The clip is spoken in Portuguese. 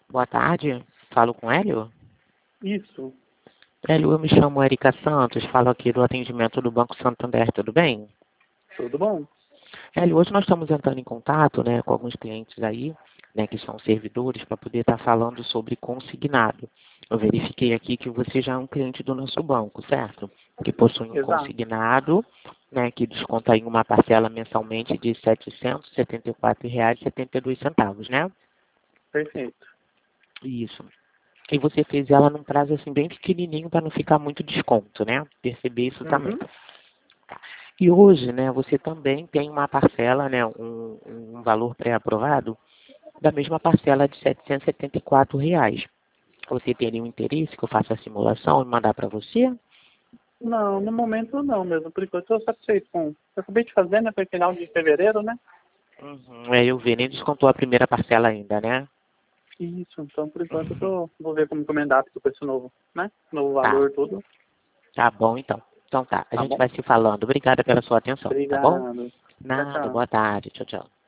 Boa tarde, falo com Hélio? Isso, Hélio, eu me chamo Erika Santos, falo aqui do atendimento do Banco Santander, tudo bem? tudo bom? Hélio, hoje nós estamos entrando em contato, né, com alguns clientes aí, né, que são servidores, para poder estar falando sobre consignado. Eu verifiquei aqui que você já é um cliente do nosso banco, certo? Que possui um Exato, consignado, né, que desconta aí uma parcela mensalmente de R$ 774,72, né? perfeito. Isso. E você fez ela num prazo assim bem pequenininho para não ficar muito desconto, né? Perceber isso também. Uhum. Tá. E hoje, né, você também tem uma parcela, né, um valor pré-aprovado da mesma parcela de R$ 774. Você teria um interesse que eu faça a simulação e mandar para você? Não, no momento não mesmo. Por enquanto eu estou satisfeito com. Eu acabei de fazer, né? Foi final de fevereiro, né? Uhum, eu vi, nem descontou a primeira parcela ainda, né? Isso, então por enquanto vou ver como encomendar com esse novo, né? Novo Tá, valor, tudo. tá bom então. Então tá, a Tá gente bom? vai se falando. Obrigada pela sua atenção, tá bom? Obrigado. Tchau, Nada, tchau. boa tarde. Tchau, tchau.